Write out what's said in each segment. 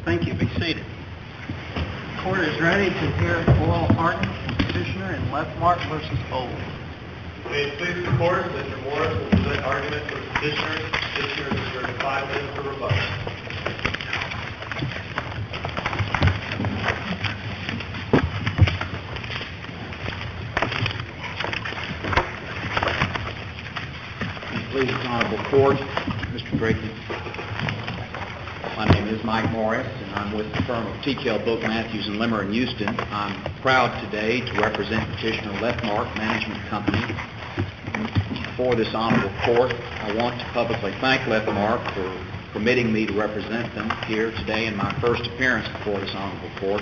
Thank you. Be seated. The court is ready to hear oral argument from petitioner in Lefmark v. Old. May it please the court, Mr. Morris will present argument for the petitioner. Petitioner is reserved 5 minutes for rebuttal. Please, Honorable Court, Mr. Drayton. My name is Mike Morris, and I'm with the firm of TKL Book Matthews and Limmer in Houston. I'm proud today to represent petitioner Lefmark Management Company. For this honorable court, I want to publicly thank Lefmark for permitting me to represent them here today in my first appearance before this honorable court.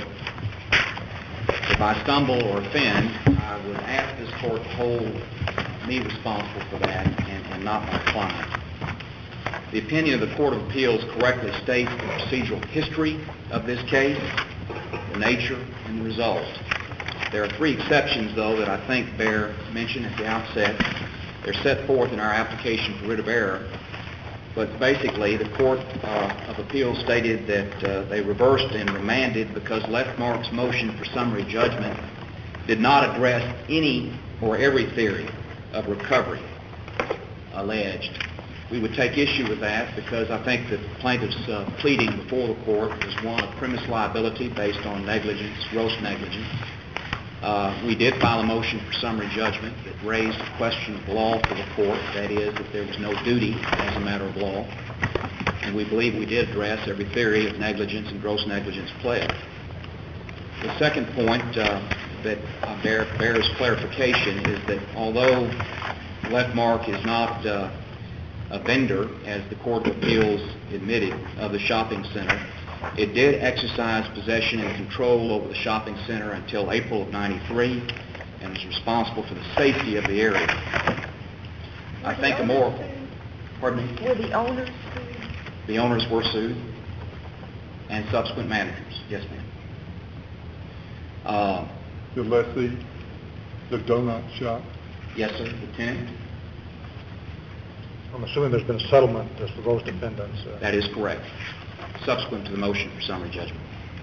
If I stumble or offend, I would ask this court to hold me responsible for that and not my client. The opinion of the Court of Appeals correctly states the procedural history of this case, the nature, and the result. There are 3 exceptions, though, that I think bear mention at the outset. They're set forth in our application for writ of error, but basically the Court of Appeals stated that they reversed and remanded because Lefmark's motion for summary judgment did not address any or every theory of recovery alleged. We would take issue with that because I think that the plaintiff's pleading before the court was one of premise liability based on negligence, gross negligence. We did file a motion for summary judgment that raised a question of law for the court, that is, that there was no duty as a matter of law, and we believe we did address every theory of negligence and gross negligence pled. The second point that bears clarification is that although Lefmark is not a vendor, as the Court of Appeals admitted, of the shopping center, it did exercise possession and control over the shopping center until April of '93 and was responsible for the safety of the area. I think a more... Pardon me? Were the owners sued? The owners were sued, and subsequent managers. Yes, ma'am. The lessee, the donut shop? Yes, sir. The tenant? I'm assuming there's been a settlement as to those defendants. That is correct, subsequent to the motion for summary judgment.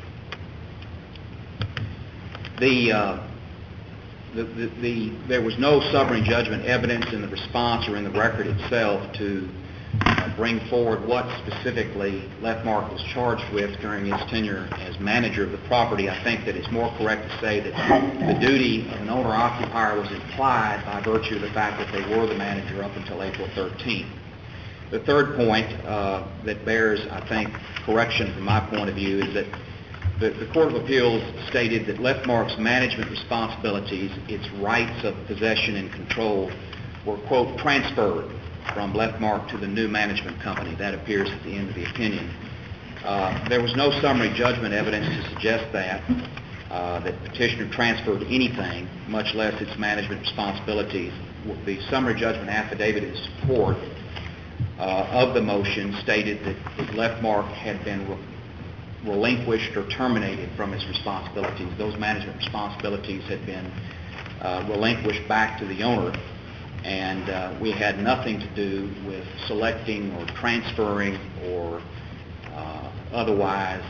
There was no summary judgment evidence in the response or in the record itself to bring forward what specifically Lefmark was charged with during his tenure as manager of the property. I think that it's more correct to say that the duty of an owner-occupier was implied by virtue of the fact that they were the manager up until April 13th. The third point that bears, I think, correction from my point of view is that the Court of Appeals stated that Lefmark's management responsibilities, its rights of possession and control, were, quote, transferred from Lefmark to the new management company. That appears at the end of the opinion. There was no summary judgment evidence to suggest that petitioner transferred anything, much less its management responsibilities. The summary judgment affidavit in support of the motion stated that Lefmark had been relinquished or terminated from its responsibilities. Those management responsibilities had been relinquished back to the owner, and we had nothing to do with selecting or transferring or otherwise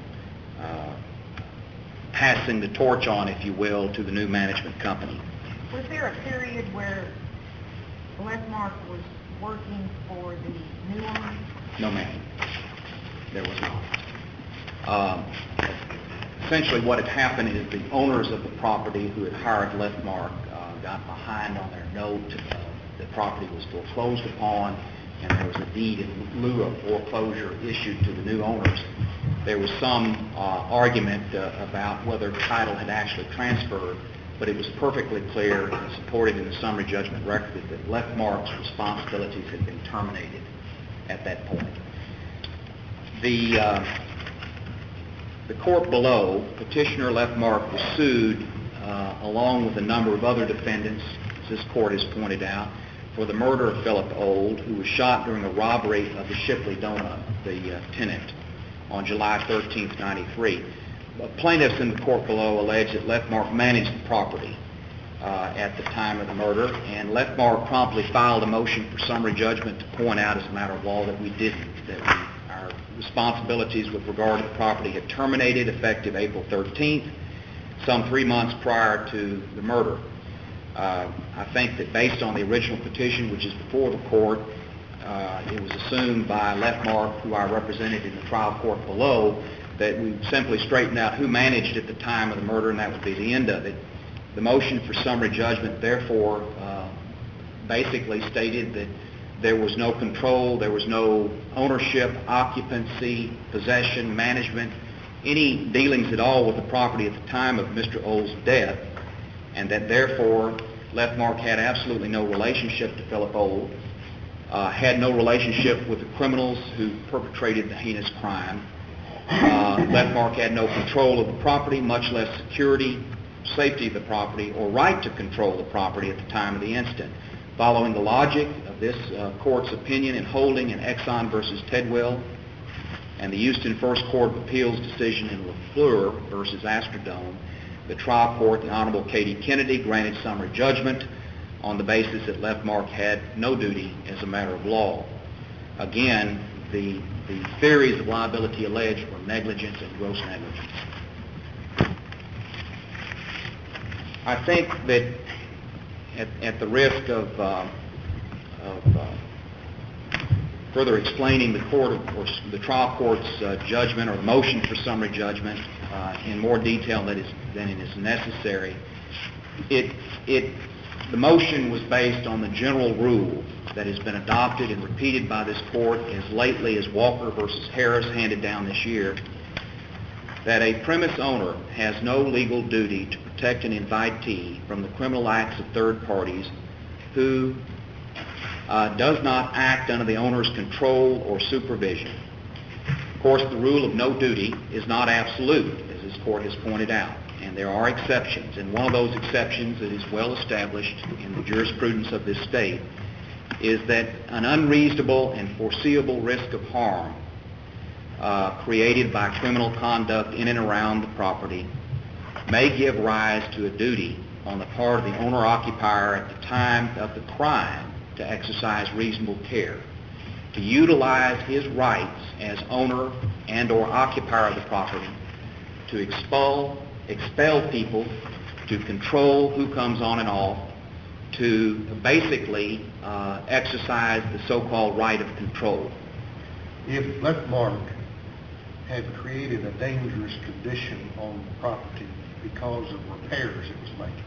passing the torch on, if you will, to the new management company. Was there a period where Lefmark was working for the new owner? No, ma'am. There was not. Essentially what had happened is the owners of the property who had hired Lefmark got behind on their note. The property was foreclosed upon, and there was a deed in lieu of foreclosure issued to the new owners. There was some argument about whether title had actually transferred, but it was perfectly clear and supported in the summary judgment record that Lefmark's responsibilities had been terminated at that point. The court below, petitioner Lefmark was sued along with a number of other defendants, as this court has pointed out, for the murder of Philip Old, who was shot during a robbery of the Shipley Donut, the tenant, on July 13th, 93. Plaintiffs in the court below allege that Lefmark managed the property at the time of the murder, and Lefmark promptly filed a motion for summary judgment to point out as a matter of law that we didn't, that our our responsibilities with regard to the property had terminated effective April 13th, some 3 months prior to the murder. I think that based on the original petition, which is before the court, it was assumed by Leftmark, who I represented in the trial court below, that we simply straightened out who managed at the time of the murder, and that would be the end of it. The motion for summary judgment, therefore, basically stated that there was no control, there was no ownership, occupancy, possession, management, any dealings at all with the property at the time of Mr. Old's death, and that therefore Leftmark had absolutely no relationship to Philip Old, had no relationship with the criminals who perpetrated the heinous crime. Leftmark had no control of the property, much less security, safety of the property, or right to control the property at the time of the incident. Following the logic of this court's opinion and holding in Exxon versus Tedwell and the Houston First Court of Appeals decision in LaFleur versus Astrodome, the trial court, the Honorable Katie Kennedy, granted summary judgment on the basis that Leftmark had no duty as a matter of law. Again, the theories of liability alleged were negligence and gross negligence. I think that at the risk of further explaining the trial court's judgment or motion for summary judgment in more detail than it is necessary, the motion was based on the general rule that has been adopted and repeated by this court as lately as Walker versus Harris handed down this year, that a premise owner has no legal duty to protect an invitee from the criminal acts of third parties who does not act under the owner's control or supervision. Of course, the rule of no duty is not absolute, as this court has pointed out, and there are exceptions. And one of those exceptions that is well established in the jurisprudence of this state is that an unreasonable and foreseeable risk of harm created by criminal conduct in and around the property may give rise to a duty on the part of the owner-occupier at the time of the crime to exercise reasonable care, to utilize his rights as owner and or occupier of the property to expel people, to control who comes on and off, to basically exercise the so-called right of control. If Leftmark had created a dangerous condition on the property because of repairs it was making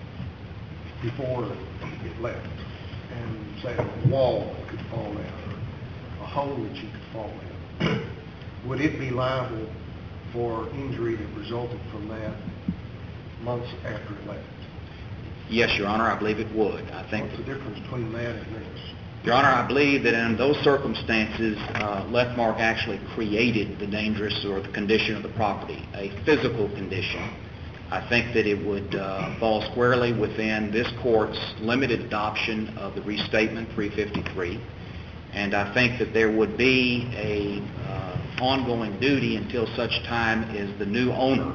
before it left, and say a wall could fall down, or a hole that you could fall down, would it be liable for injury that resulted from that months after it left? Yes, Your Honor, I believe it would. I think. What's the difference between that and this? Your Honor, I believe that in those circumstances, Leftmark actually created the dangerous or the condition of the property, a physical condition. I think that it would fall squarely within this court's limited adoption of the Restatement 353, and I think that there would be a ongoing duty until such time as the new owner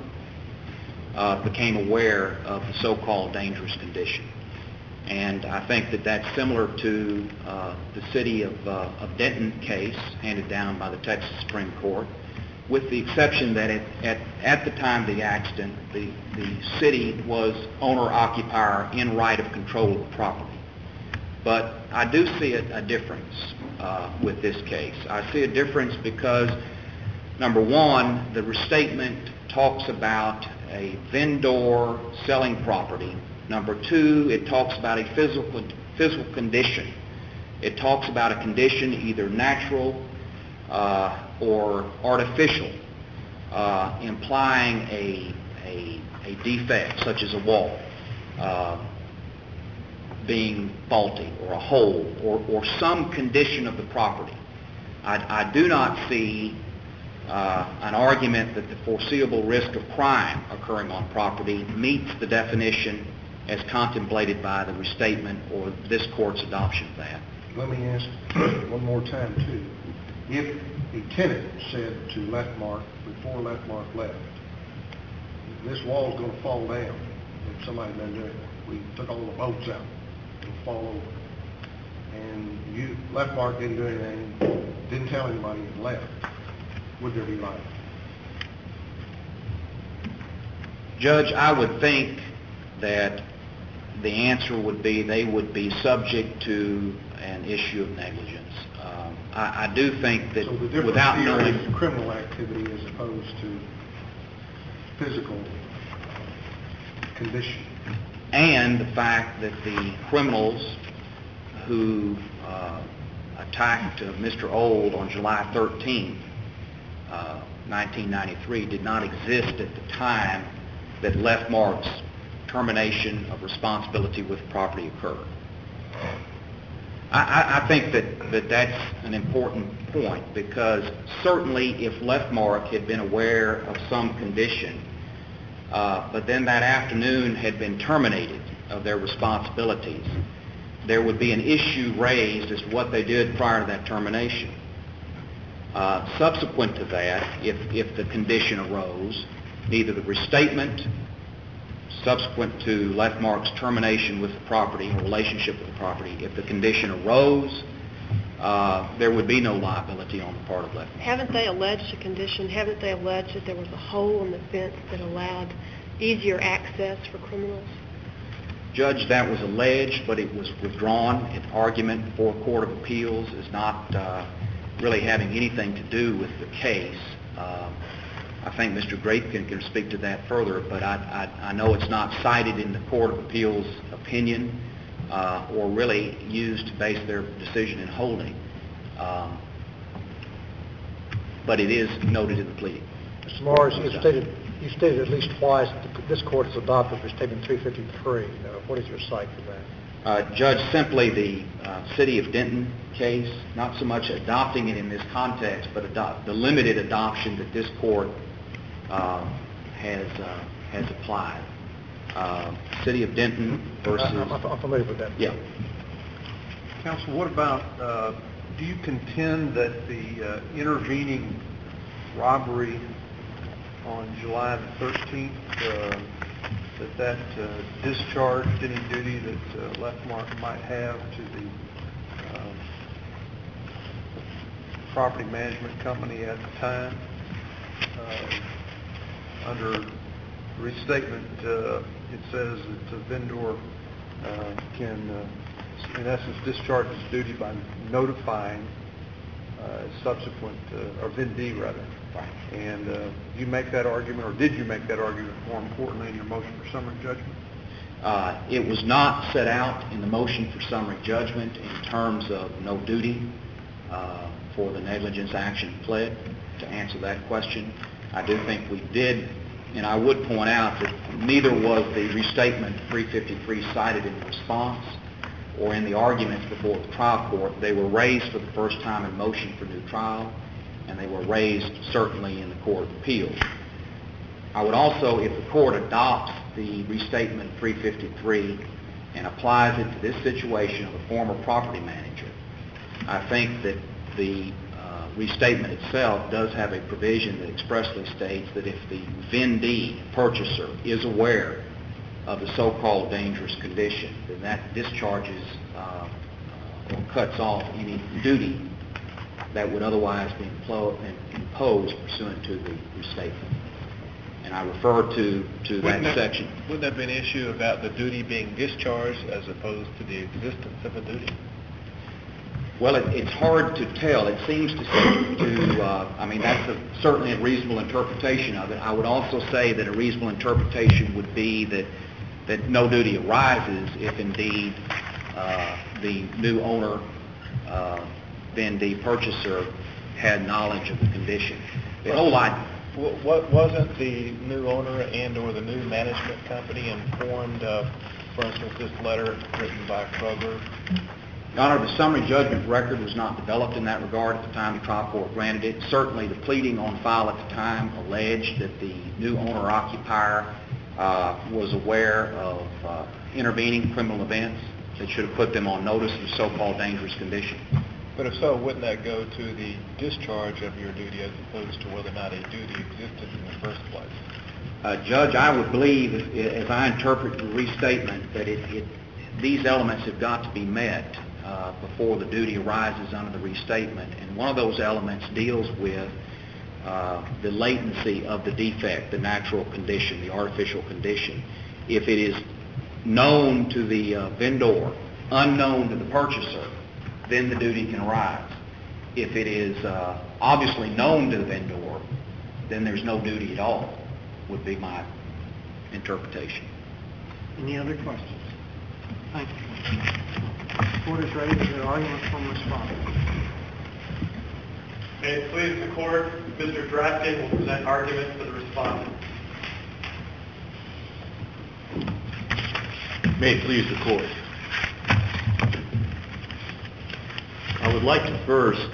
became aware of the so-called dangerous condition. And I think that that's similar to the city of Denton case handed down by the Texas Supreme Court, with the exception that at the time of the accident, the city was owner-occupier in right of control of the property. But I do see a difference with this case. I see a difference because, number one, the restatement talks about a vendor selling property. Number two, it talks about a physical condition. It talks about a condition either natural or artificial, implying a defect such as a wall being faulty, or a hole, or some condition of the property. I do not see an argument that the foreseeable risk of crime occurring on property meets the definition as contemplated by the restatement or this court's adoption of that. Let me ask one more time, too. If a tenant said to Leftmark before Leftmark left, this wall's going to fall down, if somebody had been doing it, we took all the bolts out, it'll fall over, and Leftmark didn't do anything, didn't tell anybody and left, would there be liability? Judge, I would think that the answer would be they would be subject to an issue of negligence. I do think that So the difference without here knowing... is criminal activity as opposed to physical condition. And the fact that the criminals who attacked Mr. Old on July 13th, 1993, did not exist at the time that Lefmark's termination of responsibility with property occurred. I think that that's an important point, because certainly if Lefmark had been aware of some condition, but then that afternoon had been terminated of their responsibilities, there would be an issue raised as to what they did prior to that termination. Subsequent to that, if the condition arose, neither the restatement subsequent to Lefmark's termination with the property or relationship with the property, if the condition arose, there would be no liability on the part of Lefmark. Haven't they alleged a condition? Haven't they alleged that there was a hole in the fence that allowed easier access for criminals? Judge, that was alleged, but it was withdrawn. An argument before a court of appeals is not really having anything to do with the case. I think Mr. Grape can speak to that further, but I know it's not cited in the Court of Appeals opinion or really used to base their decision in holding. But it is noted in the plea. Mr. Morris, you stated at least twice that this court has adopted Restatement 353. What is your cite for that? Judge, simply the City of Denton case, not so much adopting it in this context, but the limited adoption that this court has applied. City of Denton versus... I'm familiar with that. Yeah. Counsel, what about, do you contend that the intervening robbery on July the 13th, that discharged any duty that Lefmark might have to the property management company at the time? Under restatement, it says that the vendor can, in essence, discharge his duty by notifying subsequent, or vendee rather. Right. And you make that argument, or did you make that argument, more importantly, in your motion for summary judgment? It was not set out in the motion for summary judgment in terms of no duty for the negligence action pled. To answer that question, I do think we did, and I would point out that neither was the restatement 353 cited in the response or in the arguments before the trial court. They were raised for the first time in motion for new trial, and they were raised certainly in the Court of Appeals. I would also, if the court adopts the restatement 353 and applies it to this situation of a former property manager, I think that the restatement itself does have a provision that expressly states that if the vendee, purchaser, is aware of the so-called dangerous condition, then that discharges or cuts off any duty that would otherwise be imposed pursuant to the restatement. And I refer to that section. Wouldn't that be an issue about the duty being discharged as opposed to the existence of a duty? Well, it's hard to tell. It seems I mean, that's certainly a reasonable interpretation of it. I would also say that a reasonable interpretation would be that no duty arises if indeed the new owner, vendee, purchaser, had knowledge of the condition. The whole lot. Wasn't the new owner and or the new management company informed of, for instance, this letter written by Kroger? Your Honor, the summary judgment record was not developed in that regard at the time the trial court granted it. Certainly the pleading on file at the time alleged that the new owner-occupier was aware of intervening criminal events that should have put them on notice of the so-called dangerous condition. But if so, wouldn't that go to the discharge of your duty as opposed to whether or not a duty existed in the first place? Judge, I would believe, as I interpret the restatement, that these elements have got to be met before the duty arises under the restatement. And one of those elements deals with the latency of the defect, the natural condition, the artificial condition. If it is known to the vendor, unknown to the purchaser, then the duty can arise. If it is obviously known to the vendor, then there's no duty at all, would be my interpretation. Any other questions? Thank you. The court is ready to hear arguments from respondents. May it please the court, Mr. Drafton will present arguments for the respondent. May it please the court. I would like to first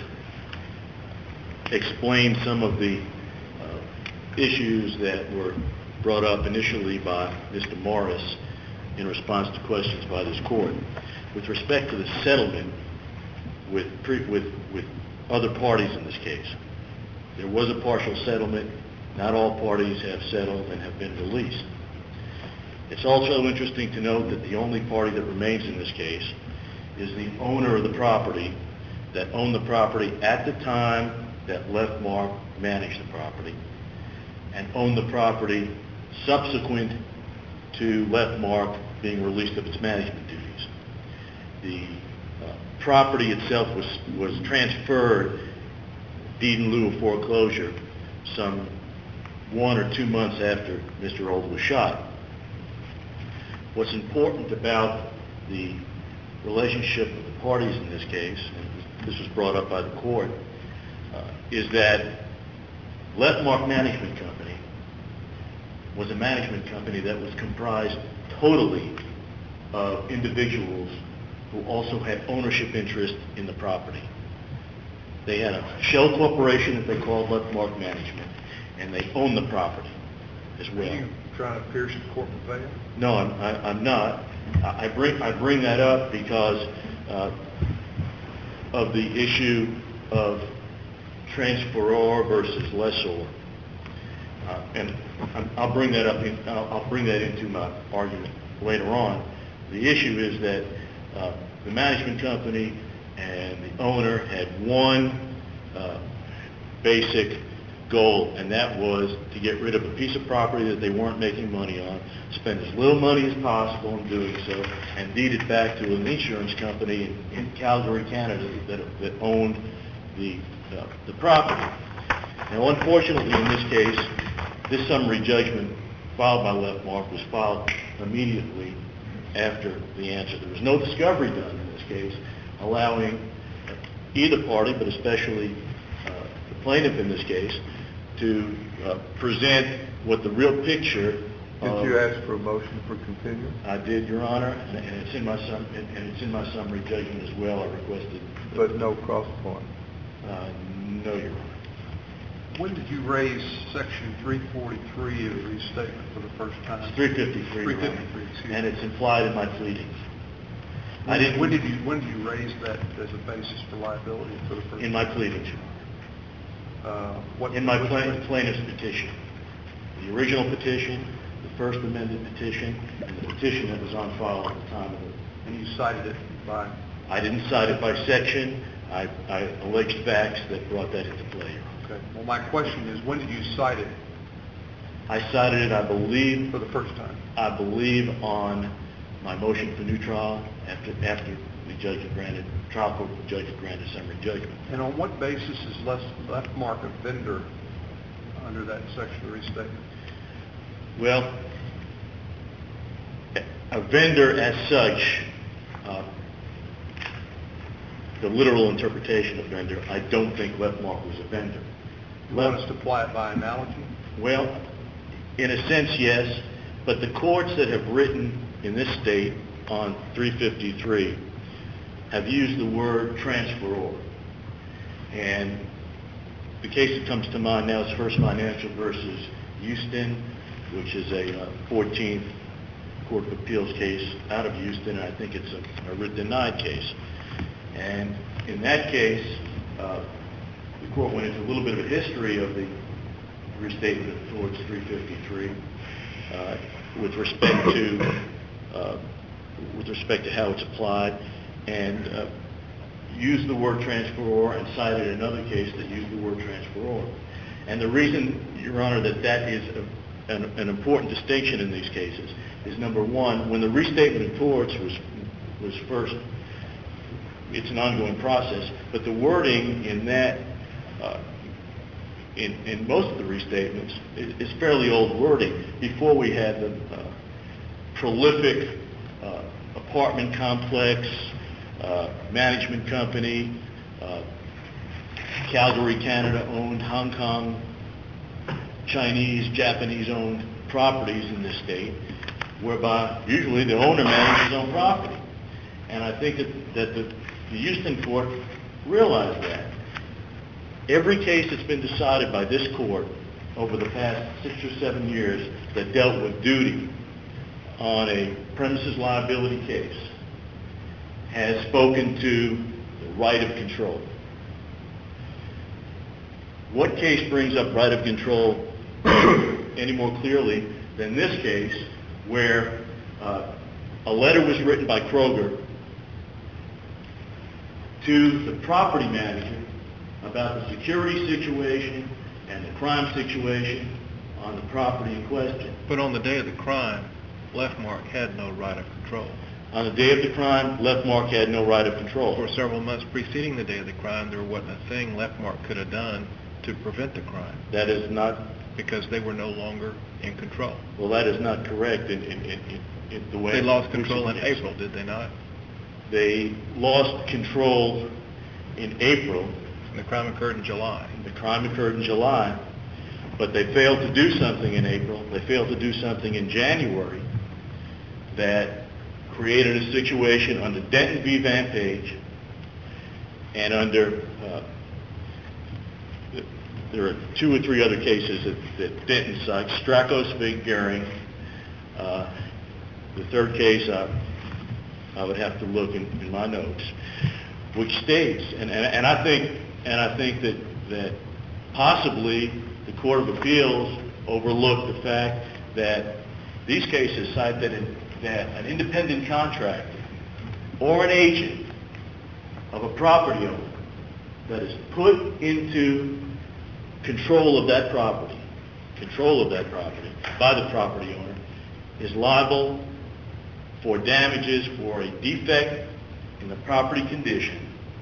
explain some of the issues that were brought up initially by Mr. Morris in response to questions by this court. With respect to the settlement with other parties in this case, there was a partial settlement. Not all parties have settled and have been released. It's also interesting to note that the only party that remains in this case is the owner of the property that owned the property at the time that Leftmark managed the property and owned the property subsequent to Leftmark being released of its management duties. The property itself was transferred, deed in lieu of foreclosure, some 1 or 2 months after Mr. Old was shot. What's important about the relationship of the parties in this case, and this was brought up by the court, is that Leftmark Management Company was a management company that was comprised totally of individuals who also had ownership interest in the property. They had a shell corporation that they called Leftmark Management, and they owned the property as well. Are you trying to pierce the corporate veil? No, I'm not. I bring that up because of the issue of transferor versus lessor, and I'll bring that up. I'll bring that into my argument later on. The issue is that the management company and the owner had one basic goal, and that was to get rid of a piece of property that they weren't making money on, spend as little money as possible in doing so, and deed it back to an insurance company in Calgary, Canada, that owned the property. Now, unfortunately, in this case, this summary judgment filed by Leftmark was filed immediately after the answer. There was no discovery done in this case, allowing either party, but especially the plaintiff in this case, to present what the real picture of... Did you ask for a motion for continuance? I did, Your Honor, and it's in my summary judgment as well. I requested... But no cross point? No, Your Honor. When did you raise Section 343 of the restatement for the first time? It's 353, Your Honor, 353, excuse me. and it's implied in my pleadings. When did you raise that as a basis for liability for the first time? In my pleadings, Your Honor. In my plaintiff's petition. The original petition, the first amended petition, and the petition that was on file at the time of it. And you cited it by? I didn't cite it by section. I alleged facts that brought that into play, Your Honor. Okay. Well, my question is, when did you cite it? I cited it, I believe... For the first time? I believe on my motion for new trial after the judge had granted, trial court judge had granted summary judgment. And on what basis is Leftmark a vendor under that section of the restatement? Well, a vendor as such, the literal interpretation of vendor, I don't think Leftmark was a vendor. You want us to apply it by analogy? Well, in a sense, yes, but the courts that have written in this state on 353 have used the word transferor. And the case that comes to mind now is First Financial versus Houston, which is a 14th Court of Appeals case out of Houston, and I think it's a writ denied case. And in that case, the court went into a little bit of a history of the restatement towards 353 with respect to how it's applied, and used the word transferor and cited another case that used the word transferor. And the reason, Your Honor, that is an important distinction in these cases is, number one, when the restatement of torts was first, it's an ongoing process, but the wording in that, in most of the restatements, is fairly old wording. Before we had the prolific apartment complex, management company, Calgary, Canada-owned, Hong Kong, Chinese, Japanese-owned properties in this state, whereby usually the owner manages his own property. And I think that the Houston court realized that. Every case that's been decided by this court over the past 6 or 7 years that dealt with duty on a premises liability case has spoken to the right of control. What case brings up right of control any more clearly than this case, where a letter was written by Kroger to the property manager about the security situation and the crime situation on the property in question. But on the day of the crime, Leftmark had no right of control. On the day of the crime, Leftmark had no right of control. For several months preceding the day of the crime, there wasn't a thing Leftmark could have done to prevent the crime. That is not... Because they were no longer in control. Well, that is not correct in the way... They lost control in April, did they not? They lost control in April. And the crime occurred in July. The crime occurred in July, but they failed to do something in April. They failed to do something in January that created a situation under Denton v. Van Page and under... there are 2 or 3 other cases that Denton cites, Strakos v. Goering. The third case, I would have to look in my notes, which states, and I think that possibly the Court of Appeals overlooked the fact that these cases cite that an independent contractor or an agent of a property owner that is put into control of that property by the property owner is liable for damages for a defect in the property condition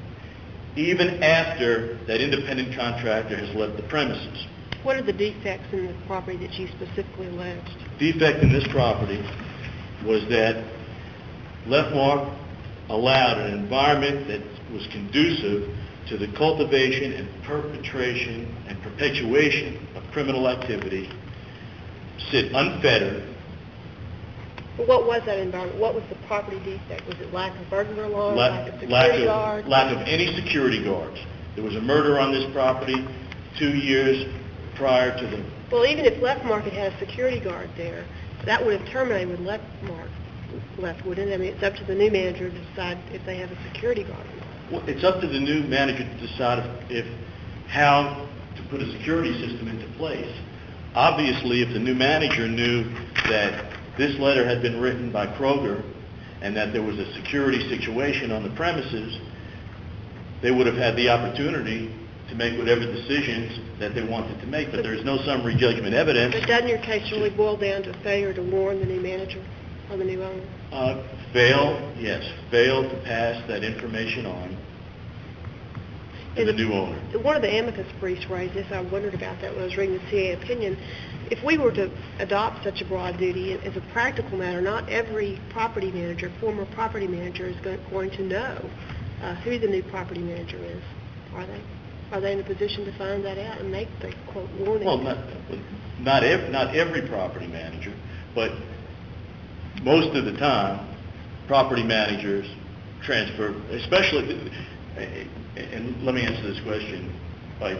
even after that independent contractor has left the premises. What are the defects in the property that you specifically alleged? Defect in this property was that Leftmark allowed an environment that was conducive to the cultivation and perpetration and perpetuation of criminal activity sit unfettered. But what was that environment? What was the property defect? Was it lack of burglar alarm, lack of security guards? Lack of any security guards. There was a murder on this property 2 years prior to the... Well, even if Leftmark had a security guard there, that would have terminated with Leftmark left, wouldn't it? I mean, it's up to the new manager to decide if they have a security guard or not. Well, it's up to the new manager to decide how to put a security system into place. Obviously, if the new manager knew that this letter had been written by Kroger and that there was a security situation on the premises, they would have had the opportunity to make whatever decisions that they wanted to make, but there's no summary judgment evidence. But doesn't your case really boil down to failure to warn the new manager or the new owner? Fail to pass that information on to the new owner. One of the amicus briefs raised this. I wondered about that when I was reading the CA opinion. If we were to adopt such a broad duty, as a practical matter, not every property manager, former property manager, is going to know who the new property manager is. Are they? Are they in a position to find that out and make the, quote, warning? Well, not every property manager, but most of the time, property managers transfer, especially, and let me answer this question by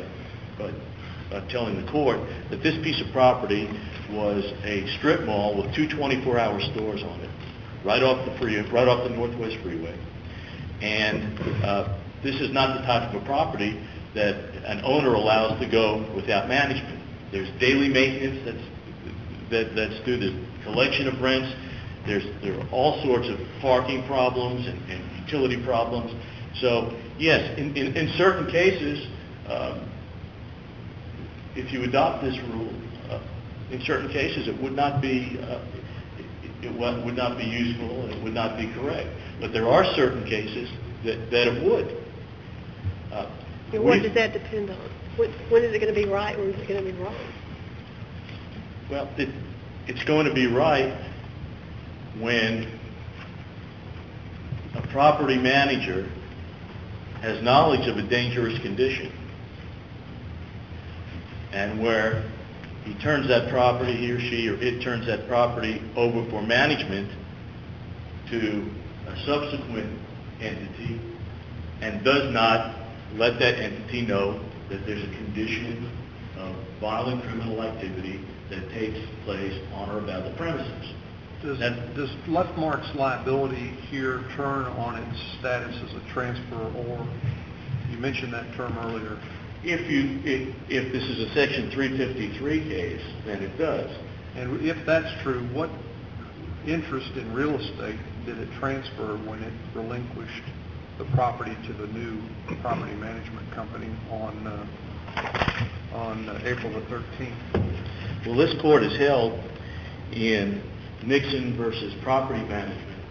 telling the court that this piece of property was a strip mall with 2 24-hour stores on it, right off the Northwest Freeway. And this is not the type of a property that an owner allows to go without management. There's daily maintenance that's through the collection of rents. There are all sorts of parking problems and utility problems. So yes, in certain cases, if you adopt this rule, in certain cases, it would not be would not be useful and it would not be correct. But there are certain cases that it would. And what does that depend on? When is it going to be right? When is it going to be wrong? Well, it's going to be right when a property manager has knowledge of a dangerous condition and where he turns that property, he or she or it turns that property over for management to a subsequent entity and does not let that entity know that there's a condition of violent criminal activity that takes place on or about the premises. Does Lefmark's liability here turn on its status as a transferor? You mentioned that term earlier. If this is a Section 353 case, then it does. And if that's true, what interest in real estate did it transfer when it relinquished the property to the new property management company on April the 13th? Well, this court has held in Nixon versus property management,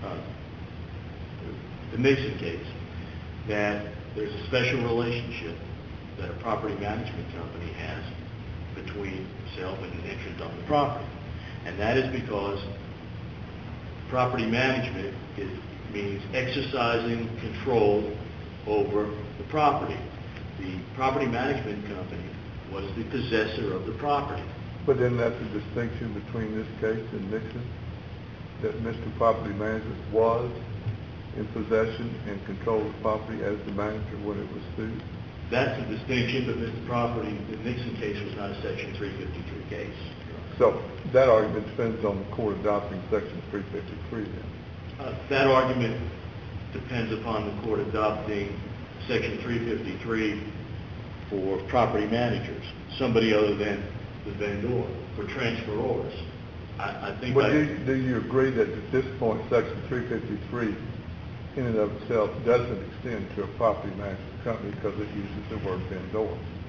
the Nixon case, that there's a special relationship that a property management company has between itself and an entrant on the property. And that is because property management means exercising control over the property. The property management company was the possessor of the property. But then that's a distinction between this case and Nixon, that Mr. Property Manager was in possession and control of the property as the manager when it was sued? That's a distinction, but the Nixon case was not a Section 353 case. So that argument depends on the court adopting Section 353 then? That argument depends upon the court adopting Section 353 for property managers, somebody other than the vendor, for transferors. I think. But do you agree that at this point Section 353 in and of itself doesn't extend to a property management company because it uses the word vendor?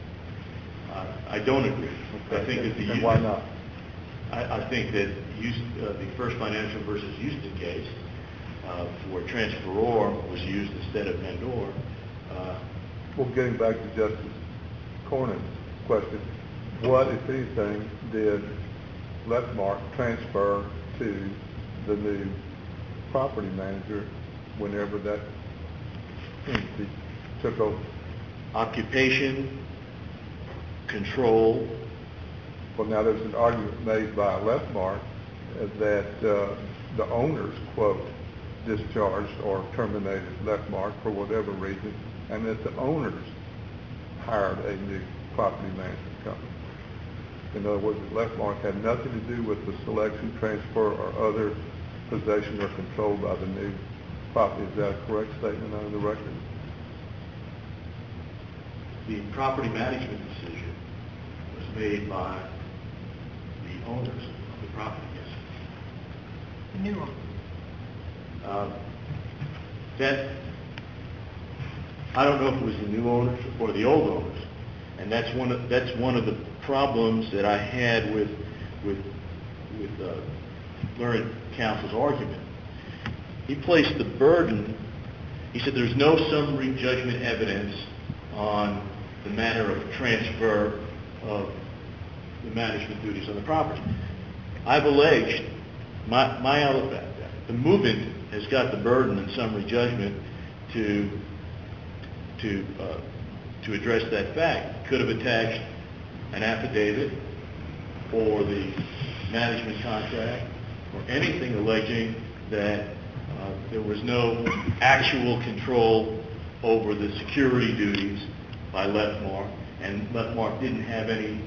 I don't agree. Okay. I think that and why not? I think that the First Financial versus Houston case for transferor was used instead of vendor. Well, getting back to Justice Cornyn's question, what, if anything, did Lefmark transfer to the new property manager whenever that entity took over? Occupation, control. Well, now there's an argument made by Lefmark that the owners, quote, discharged or terminated Lefmark for whatever reason, and that the owners hired a new property management company. In other words, Lefmark had nothing to do with the selection, transfer, or other possession or control by the new property. Is that a correct statement on the record? The property management decision was made by the owners of the property. The new one. I don't know if it was the new owners or the old owners, and that's one of the problems that I had with learned counsel's argument. He placed the burden. He said there's no summary judgment evidence on the manner of transfer of the management duties on the property. I've alleged the movement has got the burden in summary judgment to address that fact. Could have attached an affidavit or the management contract or anything alleging that there was no actual control over the security duties by Lefmark, and Lefmark didn't have any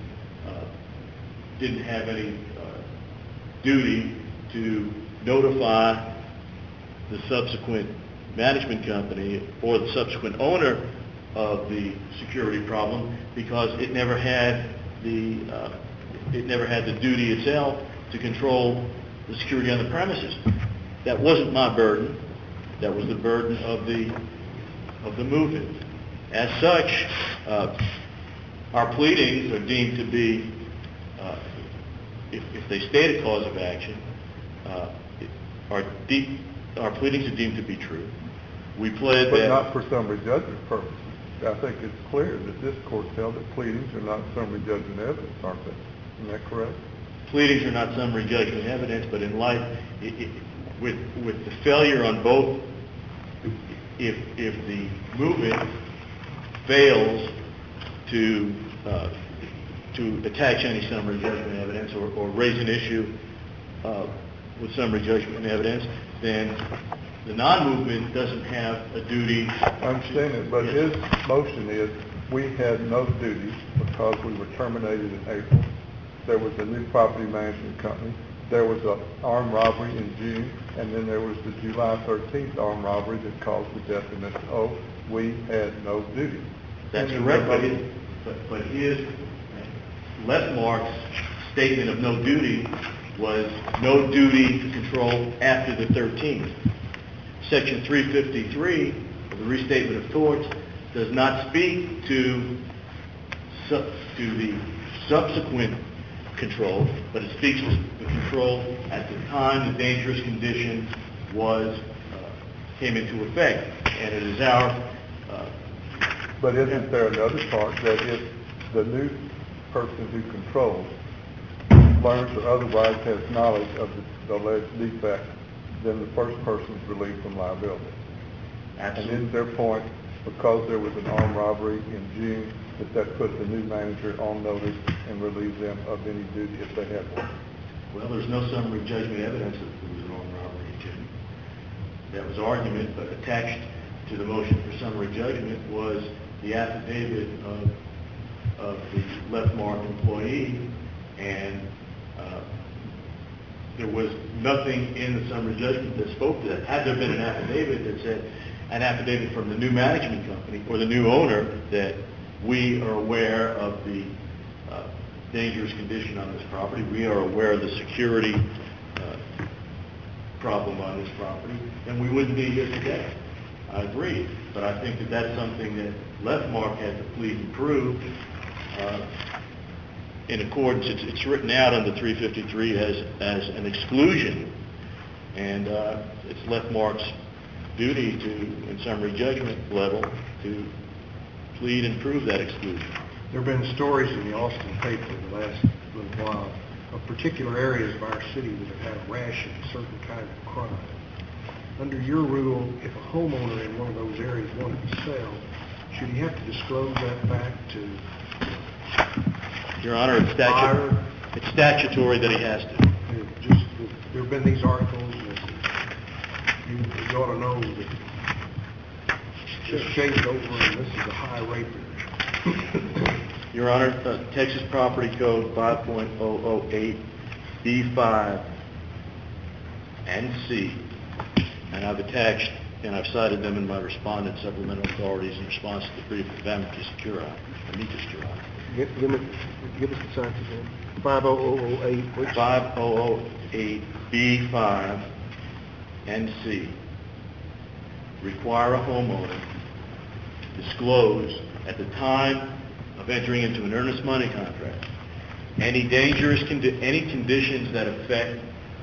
duty to notify the subsequent management company or the subsequent owner of the security problem because it never had the duty itself to control the security on the premises. That wasn't my burden. That was the burden of the movement. As such, Our pleadings are deemed to be, if they state a cause of action, our pleadings are deemed to be true. We pled But that... not for summary judgment purposes. I think it's clear that this court held that pleadings are not summary judgment evidence, aren't they? Isn't that correct? Pleadings are not summary judgment evidence, but in light, with the failure on both, if the movement fails to attach any summary judgment evidence or raise an issue with summary judgment evidence, then the non-movement doesn't have a duty. I understand it, but his motion is we had no duty because we were terminated in April. There was a new property management company. There was an armed robbery in June, and then there was the July 13th armed robbery that caused the death of Mr. O. We had no duty. That's correct, but his Lefmark's statement of no duty was no duty to control after the 13th. Section 353 of the Restatement of Torts does not speak to the subsequent control, but it speaks to the control at the time the dangerous condition came into effect. And it is our... But isn't there another part that if the new person who controls learns or otherwise has knowledge of the alleged defect, then the first person is relieved from liability? Absolutely. And isn't their point, because there was an armed robbery in June, that put the new manager on notice and relieved them of any duty if they had one? Well, there's no summary judgment evidence that there was an armed robbery in June. That was argument, but attached to the motion for summary judgment was the affidavit of the Lefmark employee, and there was nothing in the summary judgment that spoke to that. Had there been an affidavit that said, an affidavit from the new management company or the new owner that we are aware of the dangerous condition on this property, we are aware of the security problem on this property, then we wouldn't be here today. I agree, but I think that that's something that Lefmark had to plead and prove in accordance. It's written out under 353 as an exclusion, and it's Lefmark's duty to, in summary judgment level, to plead and prove that exclusion. There have been stories in the Austin paper the last little while of particular areas of our city that have had a rash of certain kind of crime. Under your rule, if a homeowner in one of those areas wanted to sell, should he have to disclose that fact to... Your Honor, it's statutory that he has to. There have been these articles that you ought to know that this changed over and this is a high rate. Your Honor, Texas Property Code 5.008 B5 and C, and I've attached and I've cited them in my respondent supplemental authorities in response to the brief of amicus curiae. Give us the sign again. 50008. Which? 5008 B5 and C require a homeowner to disclose at the time of entering into an earnest money contract any conditions that affect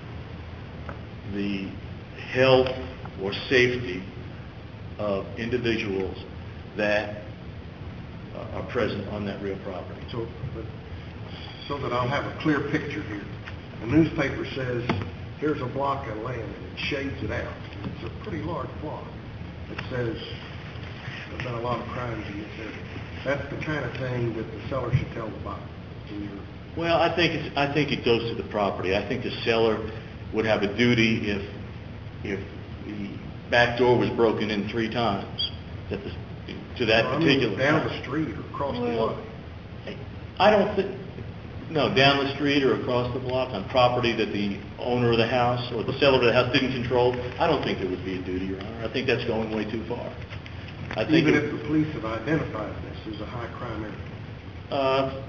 the health or safety of individuals that are present on that real property. So that I'll have a clear picture here. The newspaper says, here's a block of land, and it shades it out. It's a pretty large block. It says, there's been a lot of crimes in this area. That's the kind of thing that the seller should tell the buyer. Well, I think it goes to the property. I think the seller would have a duty if the back door was broken in 3 times to that particular down the street or across the block. I don't think, no, down the street or across the block on property that the owner of the house or the seller of the house didn't control. I don't think there would be a duty, Your Honor. I think that's going way too far. Even if the police have identified this as a high crime area?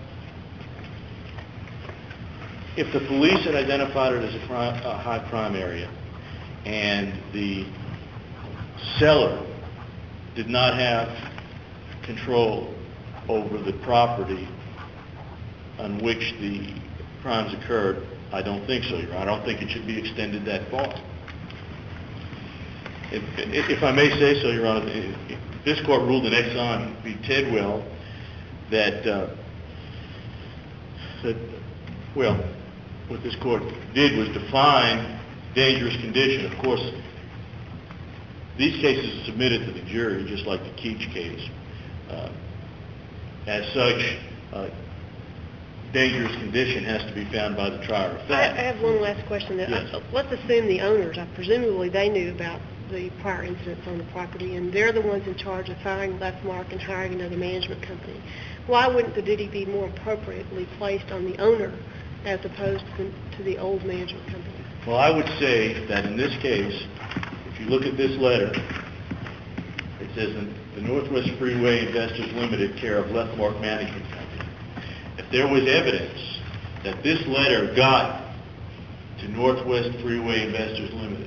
If the police had identified it as a high crime area and the seller did not have control over the property on which the crimes occurred, I don't think so, Your Honor. I don't think it should be extended that far. If I may say so, Your Honor, this court ruled in Exxon v. Tidwell that, what this court did was define dangerous condition. Of course, these cases are submitted to the jury, just like the Keach case. As such, dangerous condition has to be found by the trier of fact. I have one last question. Yes. Let's assume the owners, presumably they knew about the prior incidents on the property, and they're the ones in charge of firing Left-Mark and hiring another management company. Why wouldn't the duty be more appropriately placed on the owner as opposed to the old management company? Well, I would say that in this case, if you look at this letter, it says the Northwest Freeway Investors Limited, care of Left-Mark Management Company. If there was evidence that this letter got to Northwest Freeway Investors Limited,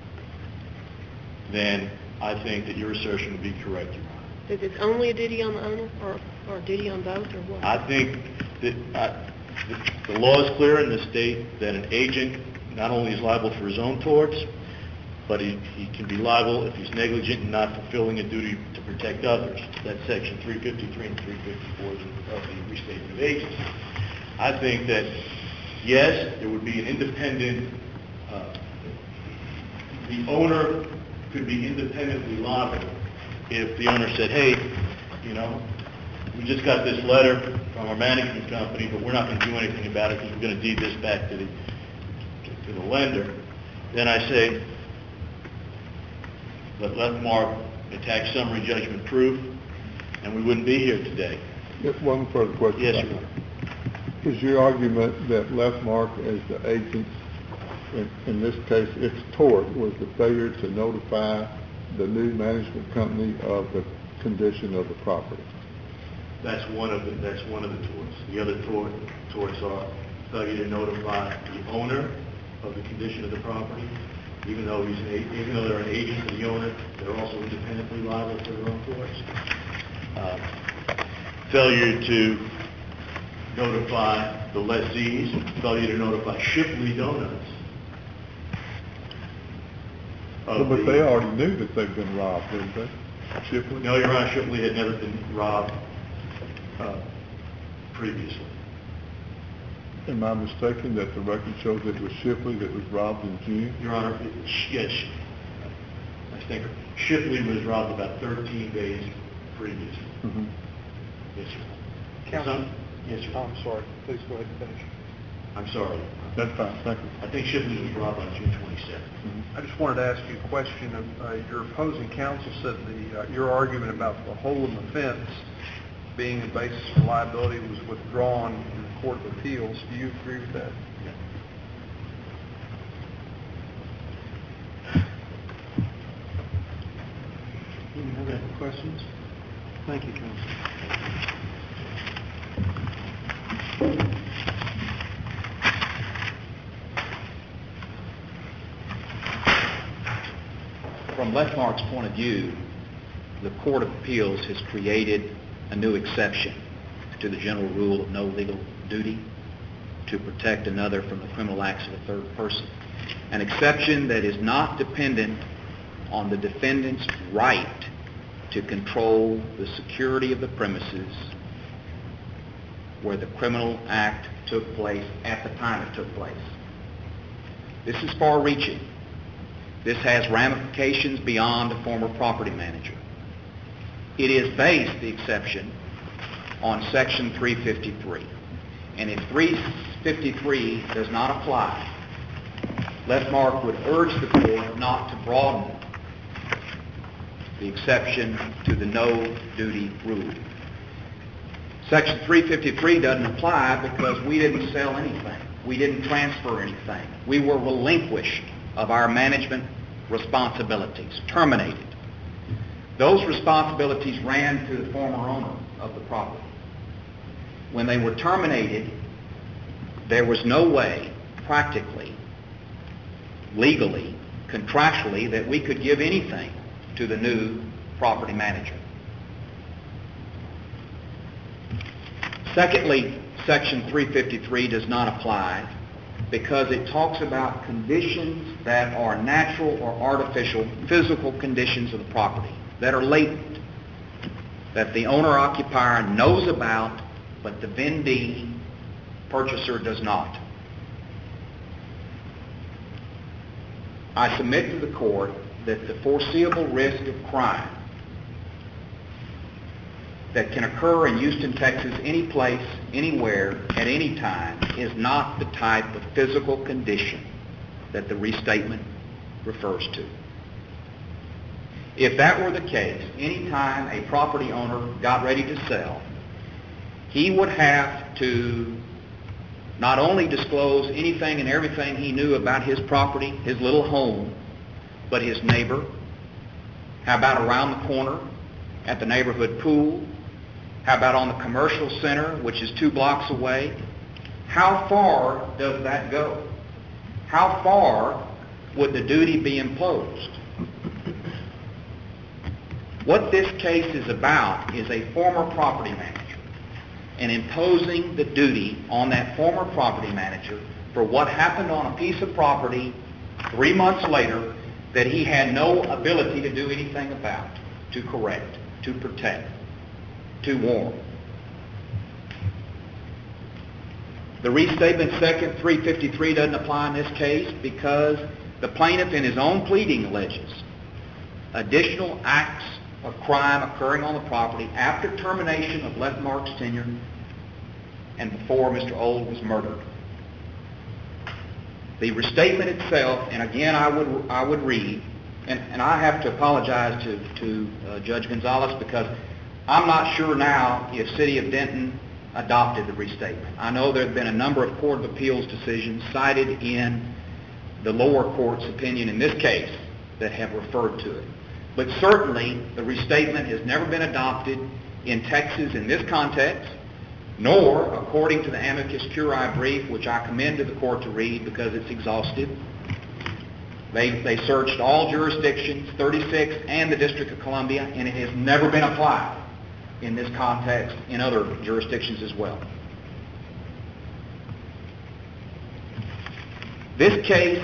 then I think that your assertion would be correct, Your Honor. Is it only a duty on the owner or a duty on both, or what? I think that the law is clear in the state that an agent not only is liable for his own torts, but he can be liable if he's negligent in not fulfilling a duty to protect others. That's Section 353 and 354 of the Restatement of Agents. I think that, yes, there would be an independent, the owner could be independently liable if the owner said, hey, we just got this letter from our management company, but we're not going to do anything about it because we're going to deed this back to the lender. Then I say, let Left-Mark attack summary judgment proof, and we wouldn't be here today. Just one further question. Yes, Your Honor. Is your argument that Left-Mark as the agent, in this case, its tort was the failure to notify the new management company of the condition of the property? That's one of the torts. The other torts are failure to notify the owner of the condition of the property. Even though they're an agent of the owner, they're also independently liable for their own torts. Failure to notify the lessees, failure to notify Shipley Donuts. But they already knew that they'd been robbed, didn't they? Shipley? No, Your Honor, Shipley had never been robbed previously. Am I mistaken that the record shows it was Shipley that was robbed in June? Your Honor, yes. I think Shipley was robbed about 13 days previously. Mm-hmm. Yes, sir. Counsel? Yes, sir. Oh, I'm sorry. Please go ahead and finish. I'm sorry. That's fine. Thank you. I think Shipley was robbed on June 27th. Mm-hmm. I just wanted to ask you a question. Your opposing counsel said your argument about the hole in the fence being a basis for liability was withdrawn in the Court of Appeals. Do you agree with that? Yeah. Any other questions? Thank you, counsel. From Left-Mark's point of view, the Court of Appeals has created a new exception to the general rule of no legal duty to protect another from the criminal acts of a third person. An exception that is not dependent on the defendant's right to control the security of the premises where the criminal act took place at the time it took place. This is far-reaching. This has ramifications beyond a former property manager. It is based, the exception, on Section 353. And if 353 does not apply, Left-Mark would urge the court not to broaden the exception to the no-duty rule. Section 353 doesn't apply because we didn't sell anything. We didn't transfer anything. We were relinquished of our management responsibilities, terminated. Those responsibilities ran to the former owner of the property. When they were terminated, there was no way, practically, legally, contractually, that we could give anything to the new property manager. Secondly, Section 353 does not apply because it talks about conditions that are natural or artificial, physical conditions of the property that are latent, that the owner-occupier knows about, but the vendee, purchaser, does not. I submit to the court that the foreseeable risk of crime that can occur in Houston, Texas, any place, anywhere, at any time, is not the type of physical condition that the restatement refers to. If that were the case, any time a property owner got ready to sell, he would have to not only disclose anything and everything he knew about his property, his little home, but his neighbor. How about around the corner at the neighborhood pool? How about on the commercial center, which is 2 blocks away? How far does that go? How far would the duty be imposed? What this case is about is a former property manager and imposing the duty on that former property manager for what happened on a piece of property 3 months later that he had no ability to do anything about, to correct, to protect, to warn. The restatement Section 353 doesn't apply in this case because the plaintiff in his own pleading alleges additional acts of crime occurring on the property after termination of Lethmark's tenure and before Mr. Old was murdered. The restatement itself, and again I would read, and I have to apologize to Judge Gonzalez because I'm not sure now if City of Denton adopted the restatement. I know there have been a number of Court of Appeals decisions cited in the lower court's opinion in this case that have referred to it. But certainly the restatement has never been adopted in Texas in this context, nor, according to the amicus curiae brief, which I commend to the court to read because it's exhaustive. They searched all jurisdictions, 36 and the District of Columbia, and it has never been applied in this context in other jurisdictions as well. This case,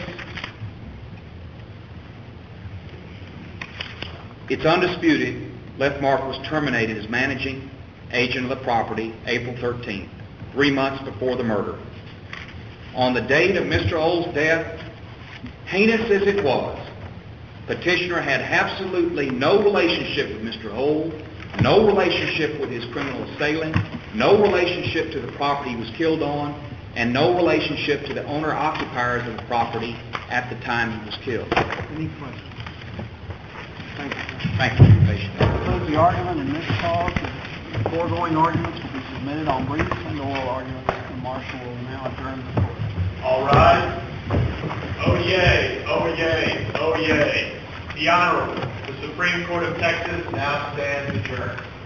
it's undisputed, Lethmark was terminated as managing agent of the property April 13th, 3 months before the murder. On the date of Mr. Old's death, heinous as it was, petitioner had absolutely no relationship with Mr. Old, no relationship with his criminal assailant, no relationship to the property he was killed on, and no relationship to the owner-occupiers of the property at the time he was killed. Any questions? Thank you. Thank you for your patience. Close the argument in this cause. The foregoing arguments will be submitted on briefs and oral arguments. The marshal will now adjourn the court. All rise. Oh yay, oh yay, oh yay. The Honorable, the Supreme Court of Texas now stands adjourned.